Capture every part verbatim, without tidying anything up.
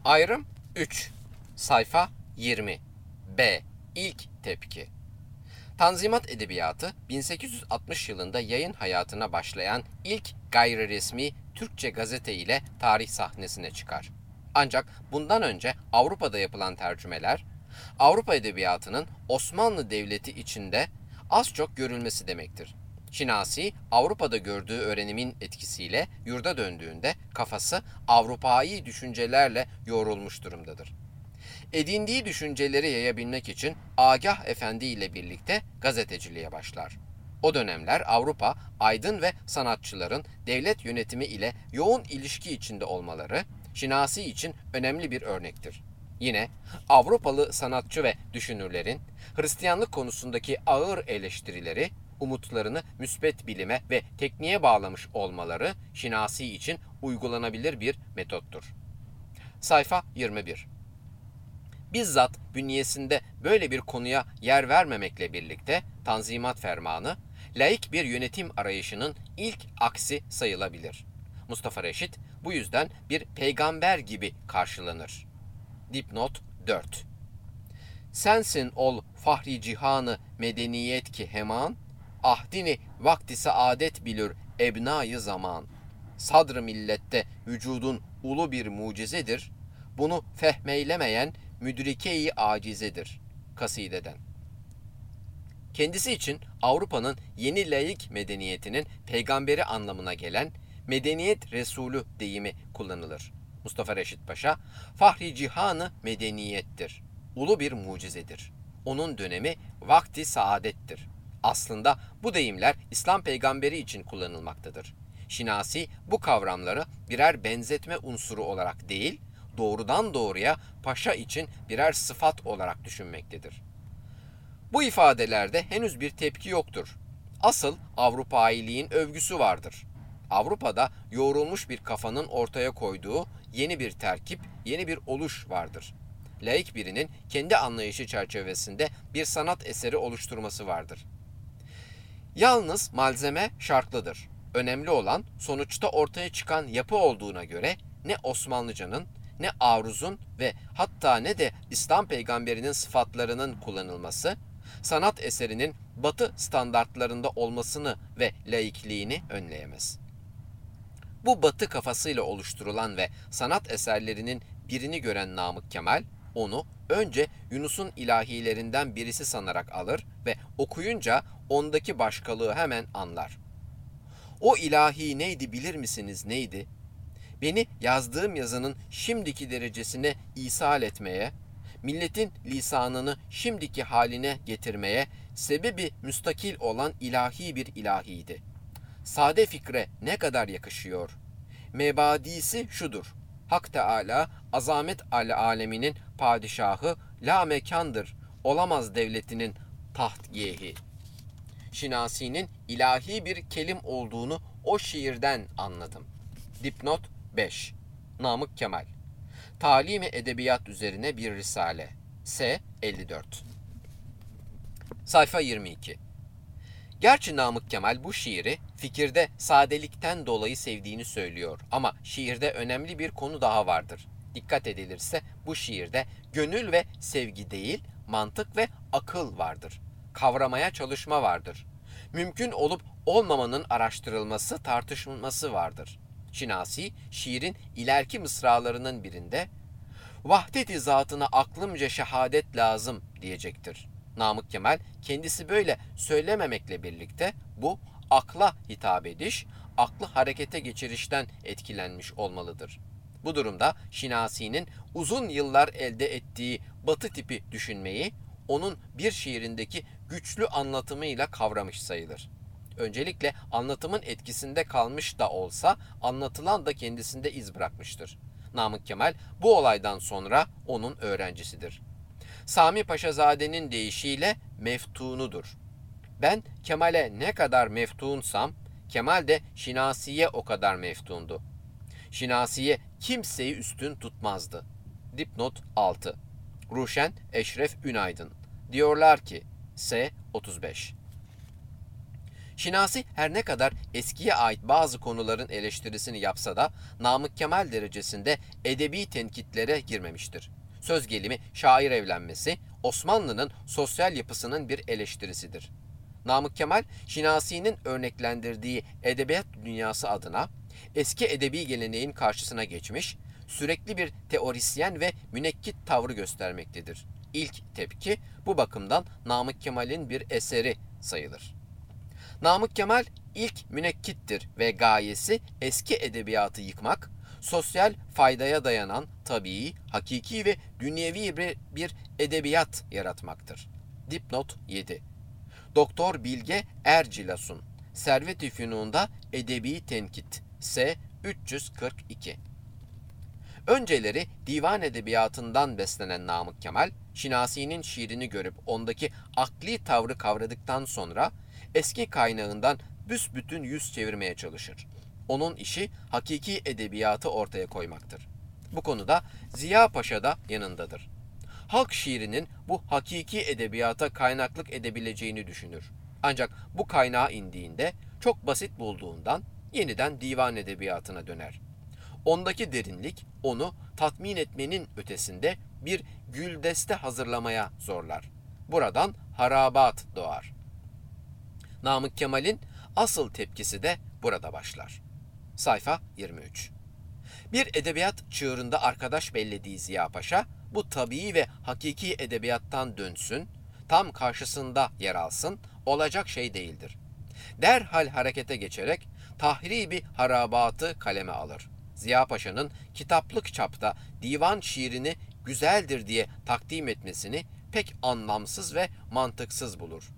Ayrım üç. Sayfa yirmi. B. İlk tepki. Tanzimat Edebiyatı bin sekiz yüz altmış yılında yayın hayatına başlayan ilk gayri resmi Türkçe gazete ile tarih sahnesine çıkar. Ancak bundan önce Avrupa'da yapılan tercümeler, Avrupa edebiyatının Osmanlı Devleti içinde az çok görülmesi demektir. Şinasi, Avrupa'da gördüğü öğrenimin etkisiyle yurda döndüğünde kafası Avrupâi düşüncelerle yoğrulmuş durumdadır. Edindiği düşünceleri yayabilmek için Agah Efendi ile birlikte gazeteciliğe başlar. O dönemler Avrupa, aydın ve sanatçıların devlet yönetimi ile yoğun ilişki içinde olmaları, Şinasi için önemli bir örnektir. Yine Avrupalı sanatçı ve düşünürlerin Hristiyanlık konusundaki ağır eleştirileri, umutlarını müspet bilime ve tekniğe bağlamış olmaları Şinasi için uygulanabilir bir metottur. Sayfa yirmi bir. Bizzat bünyesinde böyle bir konuya yer vermemekle birlikte Tanzimat Fermanı, laik bir yönetim arayışının ilk aksi sayılabilir. Mustafa Reşit bu yüzden bir peygamber gibi karşılanır. Dipnot dört. Sensin ol fahri cihanı medeniyet ki heman, ahdini vakti saadet bilir ebnayı zaman. Sadr-ı millette vücudun ulu bir mucizedir, bunu fehmeylemeyen müdrike-i acizedir. Kasideden. Kendisi için Avrupa'nın yeni laik medeniyetinin peygamberi anlamına gelen medeniyet Resulü deyimi kullanılır. Mustafa Reşit Paşa, fahri cihanı medeniyettir. Ulu bir mucizedir. Onun dönemi vakti saadettir. Aslında bu deyimler İslam peygamberi için kullanılmaktadır. Şinasi bu kavramları birer benzetme unsuru olarak değil, doğrudan doğruya paşa için birer sıfat olarak düşünmektedir. Bu ifadelerde henüz bir tepki yoktur. Asıl Avrupailiğin övgüsü vardır. Avrupa'da yoğrulmuş bir kafanın ortaya koyduğu yeni bir terkip, yeni bir oluş vardır. Laik birinin kendi anlayışı çerçevesinde bir sanat eseri oluşturması vardır. Yalnız malzeme şartlıdır. Önemli olan sonuçta ortaya çıkan yapı olduğuna göre ne Osmanlıcanın, ne aruzun ve hatta ne de İslam peygamberinin sıfatlarının kullanılması, sanat eserinin Batı standartlarında olmasını ve laikliğini önleyemez. Bu Batı kafasıyla oluşturulan ve sanat eserlerinin birini gören Namık Kemal, onu önce Yunus'un ilahilerinden birisi sanarak alır ve okuyunca ondaki başkalığı hemen anlar. O ilahi neydi bilir misiniz neydi? Beni yazdığım yazının şimdiki derecesine ishal etmeye, milletin lisanını şimdiki haline getirmeye sebebi müstakil olan ilahi bir ilahiydi. Sade fikre ne kadar yakışıyor. Mebadisi şudur. Hak Teâlâ azamet al aleminin padişahı la mekandır. Olamaz devletinin tahtgehi. Şinasi'nin ilahi bir kelim olduğunu o şiirden anladım. Dipnot beş. Namık Kemal. Talim-i edebiyat üzerine bir risale. S elli dört. Sayfa yirmi iki. Gerçi Namık Kemal bu şiiri fikirde sadelikten dolayı sevdiğini söylüyor ama şiirde önemli bir konu daha vardır. Dikkat edilirse bu şiirde gönül ve sevgi değil, mantık ve akıl vardır. Kavramaya çalışma vardır. Mümkün olup olmamanın araştırılması, tartışılması vardır. Şinasi, şiirin ileriki mısralarının birinde "Vahdet-i zatına aklımca şehadet lazım" diyecektir. Namık Kemal kendisi böyle söylememekle birlikte bu akla hitap ediş, aklı harekete geçirişten etkilenmiş olmalıdır. Bu durumda Şinasi'nin uzun yıllar elde ettiği Batı tipi düşünmeyi onun bir şiirindeki güçlü anlatımıyla kavramış sayılır. Öncelikle anlatımın etkisinde kalmış da olsa anlatılan da kendisinde iz bırakmıştır. Namık Kemal bu olaydan sonra onun öğrencisidir. Sami Paşazade'nin deyişiyle meftunudur. Ben Kemal'e ne kadar meftunsam, Kemal de Şinasi'ye o kadar meftundu. Şinasi'ye kimseyi üstün tutmazdı. Dipnot altı. Ruşen Eşref Ünaydın. Diyorlar ki S otuz beş. Şinasi her ne kadar eskiye ait bazı konuların eleştirisini yapsa da Namık Kemal derecesinde edebi tenkitlere girmemiştir. Söz gelimi şair evlenmesi Osmanlı'nın sosyal yapısının bir eleştirisidir. Namık Kemal, Şinasi'nin örneklendirdiği edebiyat dünyası adına eski edebi geleneğin karşısına geçmiş, sürekli bir teorisyen ve münekkit tavrı göstermektedir. İlk tepki bu bakımdan Namık Kemal'in bir eseri sayılır. Namık Kemal ilk münekkittir ve gayesi eski edebiyatı yıkmak, sosyal faydaya dayanan tabii, hakiki ve dünyevi bir, bir edebiyat yaratmaktır. Dipnot yedi. Doktor Bilge Ercilas'un Servet-i Fünun'da Edebi Tenkit S üç yüz kırk iki. Önceleri divan edebiyatından beslenen Namık Kemal, Şinasi'nin şiirini görüp ondaki akli tavrı kavradıktan sonra eski kaynağından büsbütün yüz çevirmeye çalışır. Onun işi hakiki edebiyatı ortaya koymaktır. Bu konuda Ziya Paşa da yanındadır. Halk şiirinin bu hakiki edebiyata kaynaklık edebileceğini düşünür. Ancak bu kaynağa indiğinde çok basit bulduğundan yeniden divan edebiyatına döner. Ondaki derinlik onu tatmin etmenin ötesinde bir güldeste hazırlamaya zorlar. Buradan harabat doğar. Namık Kemal'in asıl tepkisi de burada başlar. Sayfa yirmi üç. Bir edebiyat çığırında arkadaş bellediği Ziya Paşa, bu tabii ve hakiki edebiyattan dönsün, tam karşısında yer alsın, olacak şey değildir. Derhal harekete geçerek tahribi harabatı kaleme alır. Ziya Paşa'nın kitaplık çapta divan şiirini güzeldir diye takdim etmesini pek anlamsız ve mantıksız bulur.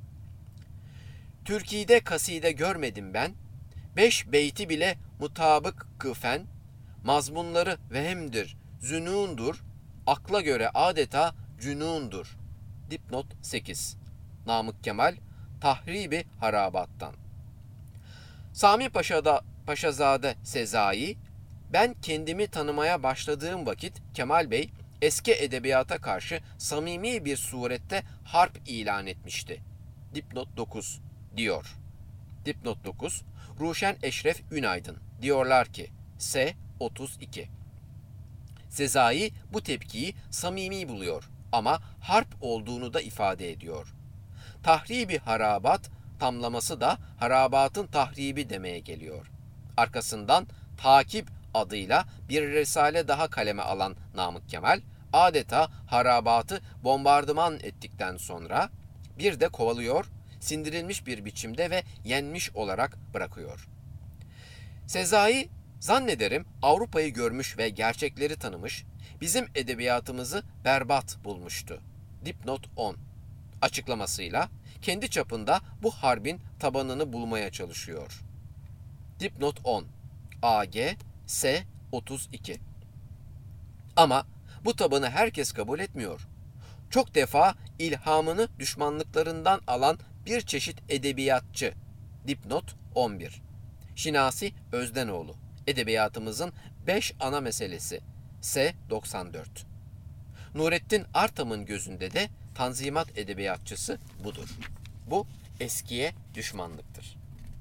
Türkiye'de kaside görmedim ben, beş beyti bile mutabık kıfen, mazmunları vehemdir, zünundur, akla göre adeta cünundur. Dipnot sekiz. Namık Kemal, Tahribi Harabat'tan. Sami Paşa'da Paşazade Sezai, ben kendimi tanımaya başladığım vakit Kemal Bey eski edebiyata karşı samimi bir surette harp ilan etmişti. Dipnot dokuz diyor. Dipnot dokuz. Ruşen Eşref Ünaydın diyorlar ki S otuz iki. Sezai bu tepkiyi samimi buluyor ama harp olduğunu da ifade ediyor. Tahribi harabat tamlaması da harabatın tahribi demeye geliyor. Arkasından takip adıyla bir risale daha kaleme alan Namık Kemal adeta harabatı bombardıman ettikten sonra bir de kovalıyor, sindirilmiş bir biçimde ve yenmiş olarak bırakıyor. Sezai zannederim Avrupa'yı görmüş ve gerçekleri tanımış, bizim edebiyatımızı berbat bulmuştu. Dipnot on. Açıklamasıyla kendi çapında bu harbin tabanını bulmaya çalışıyor. Dipnot on. A G S otuz iki. Ama bu tabanı herkes kabul etmiyor. Çok defa ilhamını düşmanlıklarından alan bir çeşit edebiyatçı. Dipnot on bir. Şinasi Özdenoğlu. Edebiyatımızın beş ana meselesi. S doksan dört. Nurettin Artam'ın gözünde de Tanzimat edebiyatçısı budur. Bu eskiye düşmanlıktır.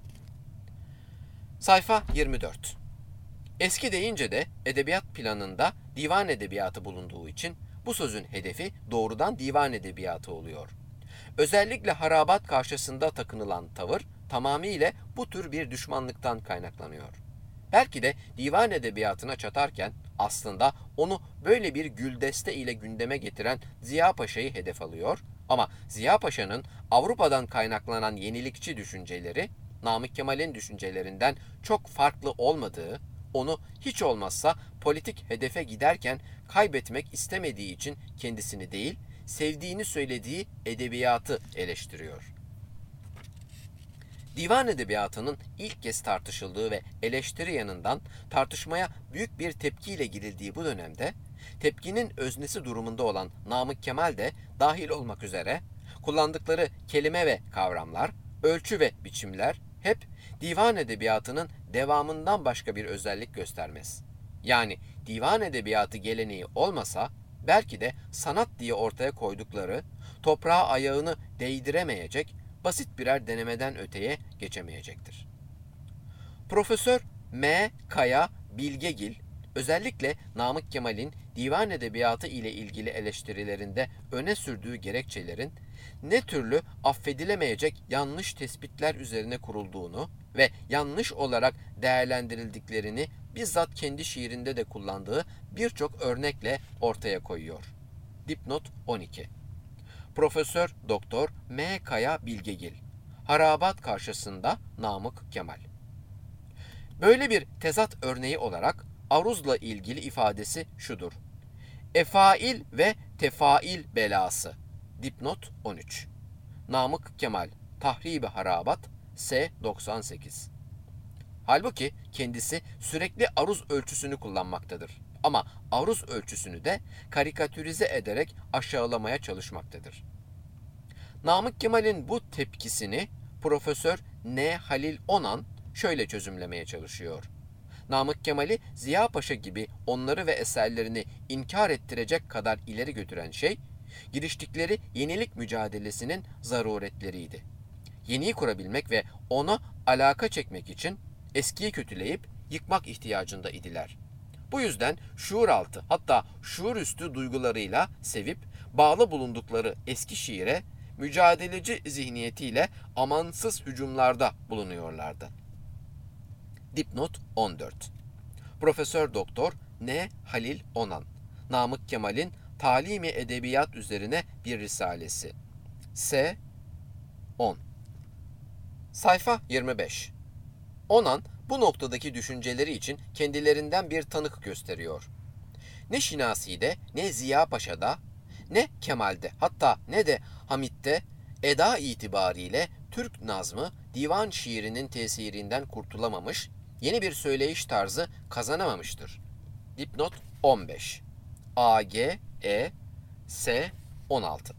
Sayfa yirmi dört. Eski deyince de edebiyat planında divan edebiyatı bulunduğu için bu sözün hedefi doğrudan divan edebiyatı oluyor. Özellikle harabat karşısında takınılan tavır tamamıyla bu tür bir düşmanlıktan kaynaklanıyor. Belki de divan edebiyatına çatarken aslında onu böyle bir güldeste ile gündeme getiren Ziya Paşa'yı hedef alıyor ama Ziya Paşa'nın Avrupa'dan kaynaklanan yenilikçi düşünceleri Namık Kemal'in düşüncelerinden çok farklı olmadığı, onu hiç olmazsa politik hedefe giderken kaybetmek istemediği için kendisini değil, sevdiğini söylediği edebiyatı eleştiriyor. Divan edebiyatının ilk kez tartışıldığı ve eleştiri yanından tartışmaya büyük bir tepkiyle girildiği bu dönemde, tepkinin öznesi durumunda olan Namık Kemal de dahil olmak üzere kullandıkları kelime ve kavramlar, ölçü ve biçimler hep divan edebiyatının devamından başka bir özellik göstermez. Yani divan edebiyatı geleneği olmasa belki de sanat diye ortaya koydukları toprağa ayağını değdiremeyecek basit birer denemeden öteye geçemeyecektir. Profesör M. Kaya Bilgegil, özellikle Namık Kemal'in divan edebiyatı ile ilgili eleştirilerinde öne sürdüğü gerekçelerin ne türlü affedilemeyecek yanlış tespitler üzerine kurulduğunu ve yanlış olarak değerlendirildiklerini bizzat kendi şiirinde de kullandığı birçok örnekle ortaya koyuyor. Dipnot on iki. Profesör Doktor M. Kaya Bilgegil, Harabat karşısında Namık Kemal. Böyle bir tezat örneği olarak aruzla ilgili ifadesi şudur: Efail ve tefail belası. Dipnot on üç. Namık Kemal, Tahrib-i Harabat, S doksan sekiz. Halbuki kendisi sürekli aruz ölçüsünü kullanmaktadır. Ama aruz ölçüsünü de karikatürize ederek aşağılamaya çalışmaktadır. Namık Kemal'in bu tepkisini Profesör N. Halil Onan şöyle çözümlemeye çalışıyor: Namık Kemal'i Ziya Paşa gibi onları ve eserlerini inkar ettirecek kadar ileri götüren şey, giriştikleri yenilik mücadelesinin zaruretleriydi. Yeniyi kurabilmek ve ona alaka çekmek için eskiyi kötüleyip yıkmak ihtiyacında idiler. Bu yüzden şuur altı, hatta şuur üstü duygularıyla sevip bağlı bulundukları eski şiire mücadeleci zihniyetiyle amansız hücumlarda bulunuyorlardı. Dipnot on dört. Profesör Doktor N. Halil Onan, Namık Kemal'in Talimi Edebiyat üzerine bir risalesi. S on. Sayfa yirmi beş. Onan bu noktadaki düşünceleri için kendilerinden bir tanık gösteriyor. Ne Şinasi'de, ne Ziya Paşa'da, ne Kemal'de, hatta ne de Hamit'te eda itibariyle Türk nazmı divan şiirinin tesirinden kurtulamamış, yeni bir söyleyiş tarzı kazanamamıştır. Dipnot on beş. A G E S on altı.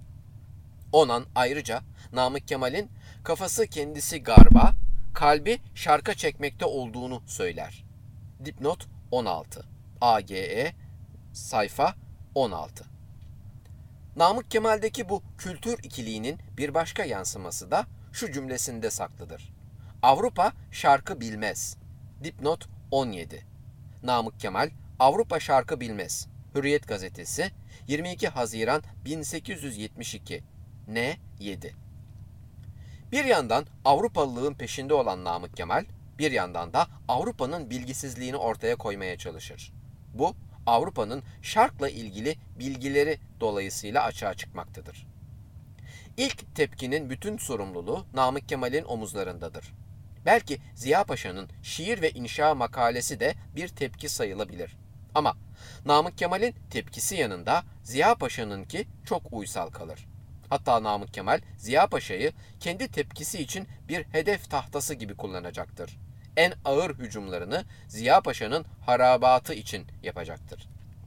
Onan ayrıca Namık Kemal'in kafası kendisi garba, kalbi şarka çekmekte olduğunu söyler. Dipnot on altı. A G E sayfa on altı. Namık Kemal'deki bu kültür ikiliğinin bir başka yansıması da şu cümlesinde saklıdır: Avrupa şarkı bilmez. Dipnot on yedi. Namık Kemal Avrupa şarkı bilmez. Hürriyet Gazetesi, yirmi iki Haziran bin sekiz yüz yetmiş iki. N yedi. Bir yandan Avrupalılığın peşinde olan Namık Kemal, bir yandan da Avrupa'nın bilgisizliğini ortaya koymaya çalışır. Bu, Avrupa'nın şarkla ilgili bilgileri dolayısıyla açığa çıkmaktadır. İlk tepkinin bütün sorumluluğu Namık Kemal'in omuzlarındadır. Belki Ziya Paşa'nın şiir ve inşa makalesi de bir tepki sayılabilir. Ama Namık Kemal'in tepkisi yanında Ziya Paşa'nınki çok uysal kalır. Hatta Namık Kemal, Ziya Paşa'yı kendi tepkisi için bir hedef tahtası gibi kullanacaktır. En ağır hücumlarını Ziya Paşa'nın harabatı için yapacaktır.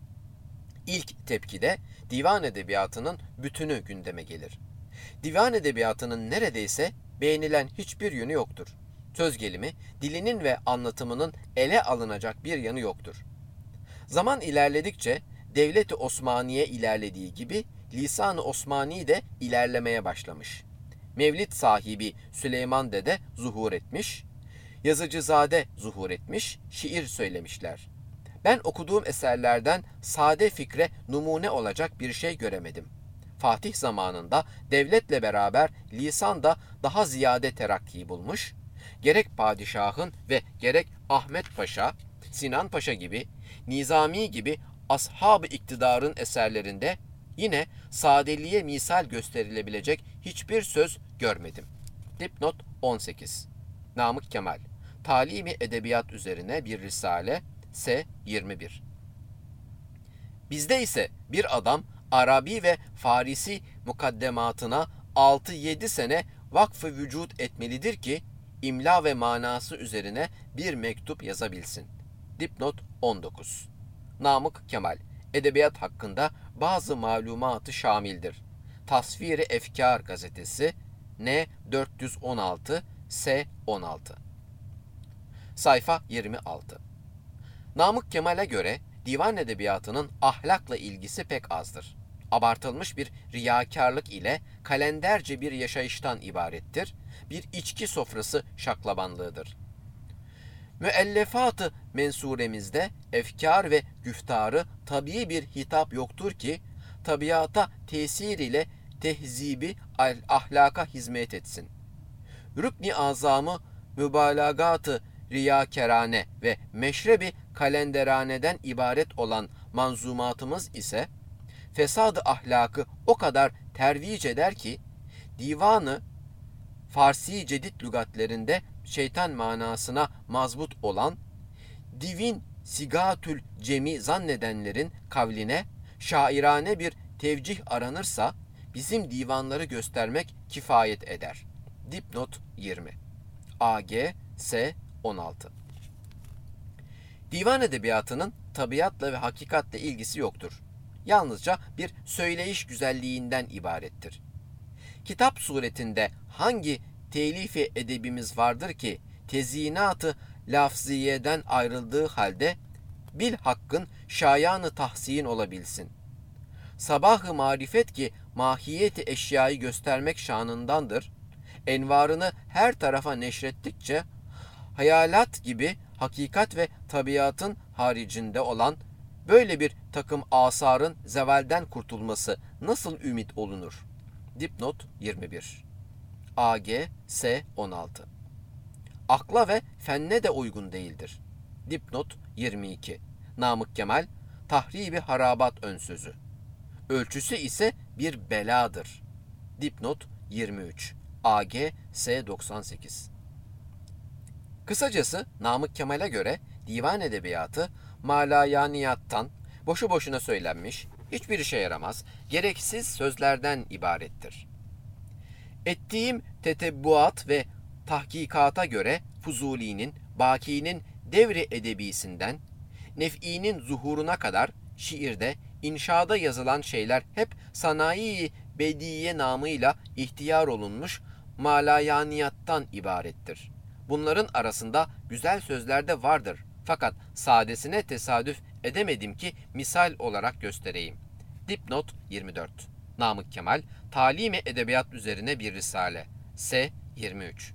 İlk tepkide divan edebiyatının bütünü gündeme gelir. Divan edebiyatının neredeyse beğenilen hiçbir yönü yoktur. Söz gelimi, dilinin ve anlatımının ele alınacak bir yanı yoktur. Zaman ilerledikçe Devlet-i Osmaniye ilerlediği gibi Lisan-ı Osmani de ilerlemeye başlamış. Mevlid sahibi Süleyman Dede zuhur etmiş, Yazıcızade zuhur etmiş, şiir söylemişler. Ben okuduğum eserlerden sade fikre numune olacak bir şey göremedim. Fatih zamanında devletle beraber lisan da daha ziyade terakki bulmuş, gerek padişahın ve gerek Ahmet Paşa, Sinan Paşa gibi, Nizami gibi ashab-ı iktidarın eserlerinde yine sadeliğe misal gösterilebilecek hiçbir söz görmedim. Dipnot on sekiz. Namık Kemal, Talimi Edebiyat üzerine bir risale, S yirmi bir. Bizde ise bir adam Arabi ve Farisi mukaddematına altı yedi sene vakfı vücut etmelidir ki imla ve manası üzerine bir mektup yazabilsin. Dipnot on dokuz. Namık Kemal, edebiyat hakkında bazı malumatı şamildir. Tasvir-i Efkar gazetesi, N dört yüz on altı, S on altı. Sayfa yirmi altı. Namık Kemal'e göre divan edebiyatının ahlakla ilgisi pek azdır. Abartılmış bir riyakarlık ile kalenderce bir yaşayıştan ibarettir. Bir içki sofrası şaklabanlığıdır. Müellefat-ı mensuremizde efkar ve güftarı tabii bir hitap yoktur ki tabiata tesir ile tehzibi ahlaka hizmet etsin. Rükni azamı mübalagat-ı riyakerane ve meşrebi kalenderaneden ibaret olan manzumatımız ise fesad-ı ahlakı o kadar tervic eder ki divanı Farsi cedid lügatlerinde şeytan manasına mazbut olan divin sigatül cemi zannedenlerin kavline şairane bir tevcih aranırsa bizim divanları göstermek kifayet eder. Dipnot yirmi. A G S on altı. Divan edebiyatının tabiatla ve hakikatle ilgisi yoktur. Yalnızca bir söyleyiş güzelliğinden ibarettir. Kitap suretinde hangi telif-i edebimiz vardır ki tezyinat-ı lafziyeden ayrıldığı halde bil hakkın şayanı tahsin olabilsin. Sabah-ı marifet ki mahiyeti eşyayı göstermek şanındandır. Envarını her tarafa neşrettikçe hayalat gibi hakikat ve tabiatın haricinde olan böyle bir takım asarın zevalden kurtulması nasıl ümit olunur? Dipnot yirmi bir. A G S on altı. Akla ve fenne de uygun değildir. Dipnot yirmi iki. Namık Kemal, Tahribi Harabat önsözü. Ölçüsü ise bir beladır. Dipnot yirmi üç. A G S doksan sekiz. Kısacası Namık Kemal'e göre divan edebiyatı malayaniyattan, boşu boşuna söylenmiş, hiçbir işe yaramaz, gereksiz sözlerden ibarettir. Ettiğim tetebbuat ve tahkikata göre Fuzuli'nin, Baki'nin devri edebisinden, Nef'i'nin zuhuruna kadar şiirde, inşada yazılan şeyler hep sanayi bediye namıyla ihtiyar olunmuş malayaniyattan ibarettir. Bunların arasında güzel sözler de vardır. Fakat sadesine tesadüf edemedim ki misal olarak göstereyim. Dipnot yirmi dört. Namık Kemal, Talim-i Edebiyat üzerine bir risale. S yirmi üç.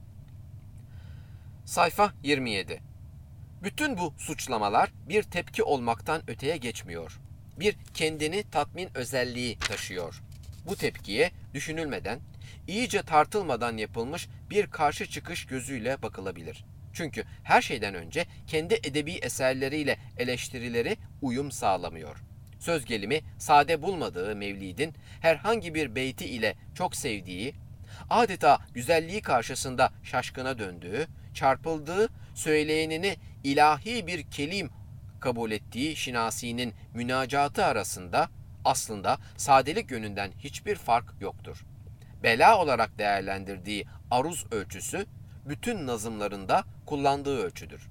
Sayfa yirmi yedi. Bütün bu suçlamalar bir tepki olmaktan öteye geçmiyor. Bir kendini tatmin özelliği taşıyor. Bu tepkiye düşünülmeden, iyice tartılmadan yapılmış bir karşı çıkış gözüyle bakılabilir. Çünkü her şeyden önce kendi edebi eserleriyle eleştirileri uyum sağlamıyor. Söz gelimi sade bulmadığı Mevlid'in herhangi bir beyti ile çok sevdiği, adeta güzelliği karşısında şaşkına döndüğü, çarpıldığı, söyleyenini ilahi bir kelim kabul ettiği Şinasi'nin münacatı arasında aslında sadelik yönünden hiçbir fark yoktur. Bela olarak değerlendirdiği aruz ölçüsü bütün nazımlarında kullandığı ölçüdür.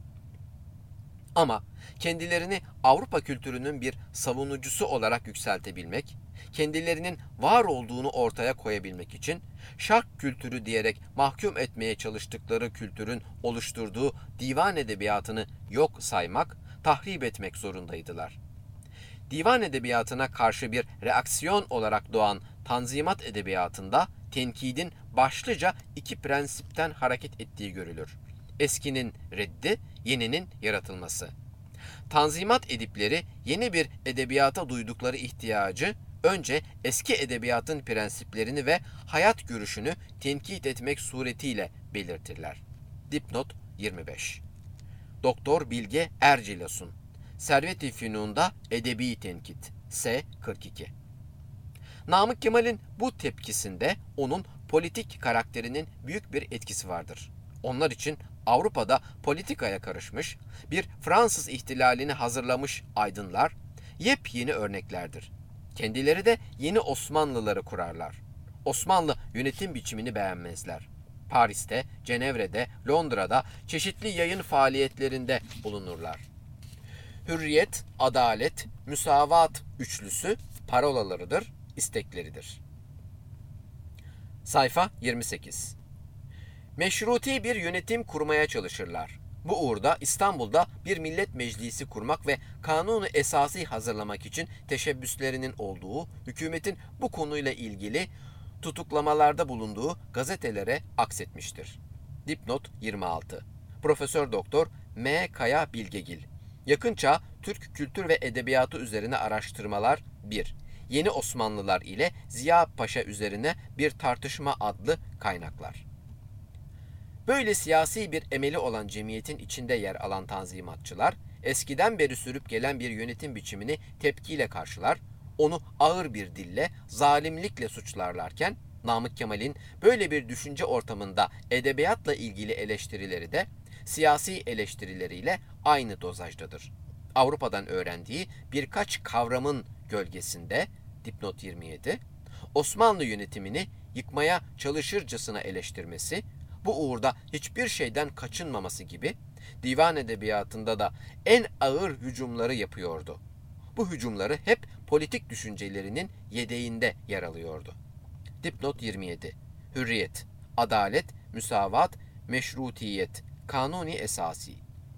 Ama kendilerini Avrupa kültürünün bir savunucusu olarak yükseltebilmek, kendilerinin var olduğunu ortaya koyabilmek için şark kültürü diyerek mahkum etmeye çalıştıkları kültürün oluşturduğu divan edebiyatını yok saymak, tahrip etmek zorundaydılar. Divan edebiyatına karşı bir reaksiyon olarak doğan Tanzimat edebiyatında tenkidin başlıca iki prensipten hareket ettiği görülür. Eskinin reddi, yeninin yaratılması. Tanzimat edipleri yeni bir edebiyata duydukları ihtiyacı önce eski edebiyatın prensiplerini ve hayat görüşünü tenkit etmek suretiyle belirtirler. Dipnot yirmi beş. Doktor Bilge Ercilas'un Servet-i Fünun'da Edebi Tenkit S kırk iki. Namık Kemal'in bu tepkisinde onun politik karakterinin büyük bir etkisi vardır. Onlar için Avrupa'da politikaya karışmış, bir Fransız ihtilalini hazırlamış aydınlar yepyeni örneklerdir. Kendileri de yeni Osmanlıları kurarlar. Osmanlı yönetim biçimini beğenmezler. Paris'te, Cenevre'de, Londra'da çeşitli yayın faaliyetlerinde bulunurlar. Hürriyet, adalet, müsavat üçlüsü parolalarıdır, istekleridir. Sayfa yirmi sekiz. Meşruti bir yönetim kurmaya çalışırlar. Bu uğurda İstanbul'da bir millet meclisi kurmak ve kanunu esası hazırlamak için teşebbüslerinin olduğu, hükümetin bu konuyla ilgili tutuklamalarda bulunduğu gazetelere aksetmiştir. Dipnot yirmi altı. Profesör Doktor M. Kaya Bilgegil. Yakınçağ Türk kültür ve edebiyatı üzerine araştırmalar bir. Yeni Osmanlılar ile Ziya Paşa üzerine bir tartışma adlı kaynaklar. Böyle siyasi bir emeli olan cemiyetin içinde yer alan tanzimatçılar, eskiden beri sürüp gelen bir yönetim biçimini tepkiyle karşılar, onu ağır bir dille, zalimlikle suçlarlarken, Namık Kemal'in böyle bir düşünce ortamında edebiyatla ilgili eleştirileri de siyasi eleştirileriyle aynı dozajdadır. Avrupa'dan öğrendiği birkaç kavramın gölgesinde, dipnot yirmi yedi, Osmanlı yönetimini yıkmaya çalışırcasına eleştirmesi, bu uğurda hiçbir şeyden kaçınmaması gibi divan edebiyatında da en ağır hücumları yapıyordu. Bu hücumları hep politik düşüncelerinin yedeğinde yer alıyordu. Dipnot yirmi yedi. Hürriyet, adalet, müsavat, meşrutiyet, kanuni esasi.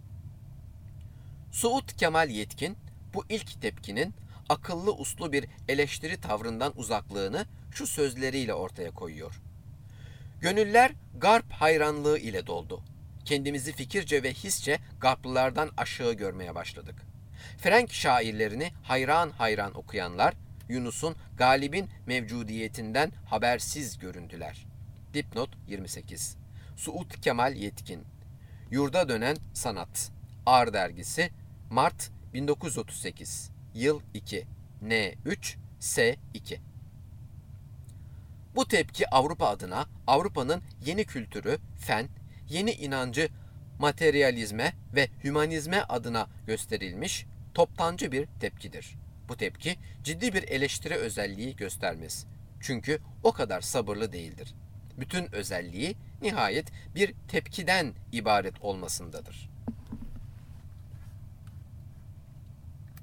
Suud Kemal Yetkin, bu ilk tepkinin akıllı uslu bir eleştiri tavrından uzaklığını şu sözleriyle ortaya koyuyor. Gönüller Garp hayranlığı ile doldu. Kendimizi fikirce ve hisçe Garplılardan aşağı görmeye başladık. Frenk şairlerini hayran hayran okuyanlar, Yunus'un galibin mevcudiyetinden habersiz göründüler. Dipnot yirmi sekiz. Suud Kemal Yetkin. Yurda Dönen Sanat. Ağır Dergisi, Mart bin dokuz yüz otuz sekiz. Yıl iki. N üç, S iki. Bu tepki Avrupa adına Avrupa'nın yeni kültürü, fen, yeni inancı materyalizme ve hümanizme adına gösterilmiş toptancı bir tepkidir. Bu tepki ciddi bir eleştiri özelliği göstermez. Çünkü o kadar sabırlı değildir. Bütün özelliği nihayet bir tepkiden ibaret olmasındadır.